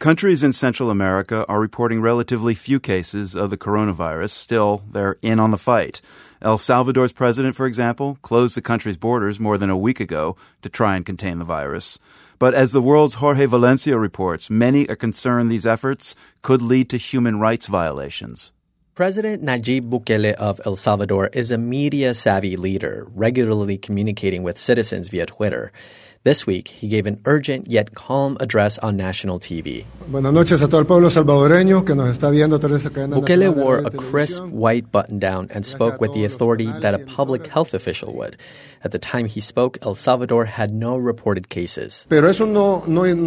Countries in Central America are reporting relatively few cases of the coronavirus. Still, they're in on the fight. El Salvador's president, for example, closed the country's borders more than a week ago to try and contain the virus. But as the world's Jorge Valencia reports, many are concerned these efforts could lead to human rights violations. President Nayib Bukele of El Salvador is a media-savvy leader, regularly communicating with citizens via Twitter. This week, he gave an urgent yet calm address on national TV. Bukele wore a crisp white button-down and spoke with the authority that a public health official would. At the time he spoke, El Salvador had no reported cases. Pero eso no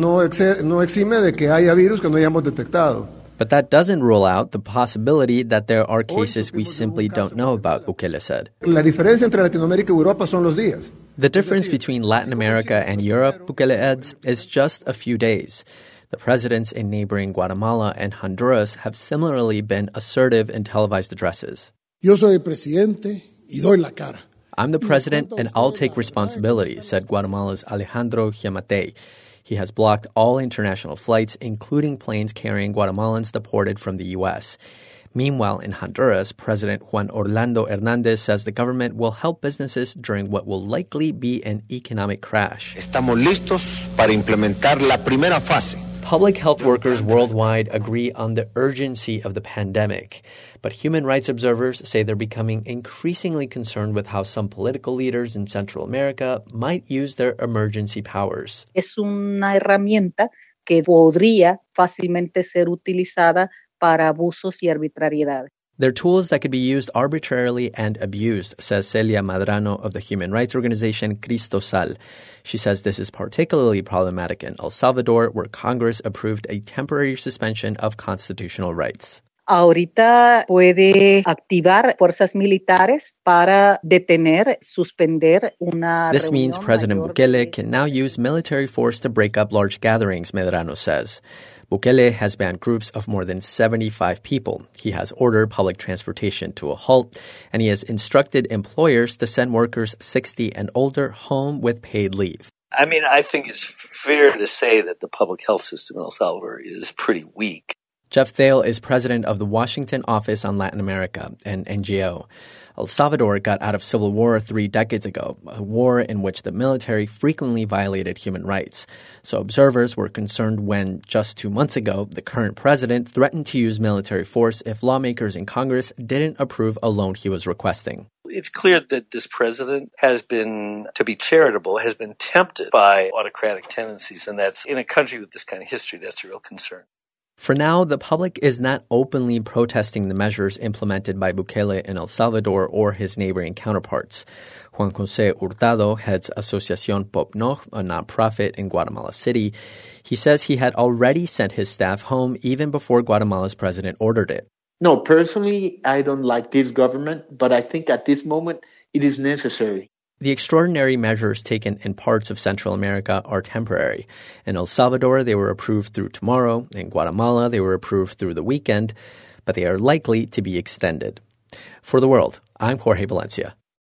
exime de que haya virus que no hayamos detectado. But that doesn't rule out the possibility that there are cases we simply don't know about, Bukele said. La diferencia entre Latinoamérica y Europa son los días. The difference between Latin America and Europe, Bukele adds, is just a few days. The presidents in neighboring Guatemala and Honduras have similarly been assertive in televised addresses. Yo soy el presidente y doy la cara. I'm the president and I'll take responsibility, said Guatemala's Alejandro Giammattei. He has blocked all international flights, including planes carrying Guatemalans deported from the U.S. Meanwhile, in Honduras, President Juan Orlando Hernández says the government will help businesses during what will likely be an economic crash. Estamos listos para implementar la primera fase. Public health workers worldwide agree on the urgency of the pandemic, but human rights observers say they're becoming increasingly concerned with how some political leaders in Central America might use their emergency powers. Es una herramienta que podría fácilmente ser utilizada para abusos y arbitrariedad. They're tools that could be used arbitrarily and abused, says Celia Madrano of the human rights organization Cristosal. She says this is particularly problematic in El Salvador, where Congress approved a temporary suspension of constitutional rights. Ahorita puede activar fuerzas militares para detener, suspender una This means reunión President mayor Bukele can now use military force to break up large gatherings, Medrano says. Bukele has banned groups of more than 75 people. He has ordered public transportation to a halt, and he has instructed employers to send workers 60 and older home with paid leave. I think it's fair to say that the public health system in El Salvador is pretty weak. Jeff Thale is president of the Washington Office on Latin America, an NGO. El Salvador got out of civil war 3 decades ago, a war in which the military frequently violated human rights. So observers were concerned when, just 2 months ago, the current president threatened to use military force if lawmakers in Congress didn't approve a loan he was requesting. It's clear that this president has been, to be charitable, has been tempted by autocratic tendencies, and that's, in a country with this kind of history, that's a real concern. For now, the public is not openly protesting the measures implemented by Bukele in El Salvador or his neighboring counterparts. Juan José Hurtado heads Asociación Popnoc, a nonprofit in Guatemala City. He says he had already sent his staff home even before Guatemala's president ordered it. No, personally, I don't like this government, but I think at this moment it is necessary. The extraordinary measures taken in parts of Central America are temporary. In El Salvador, they were approved through tomorrow. In Guatemala, they were approved through the weekend, but they are likely to be extended. For The World, I'm Jorge Valencia.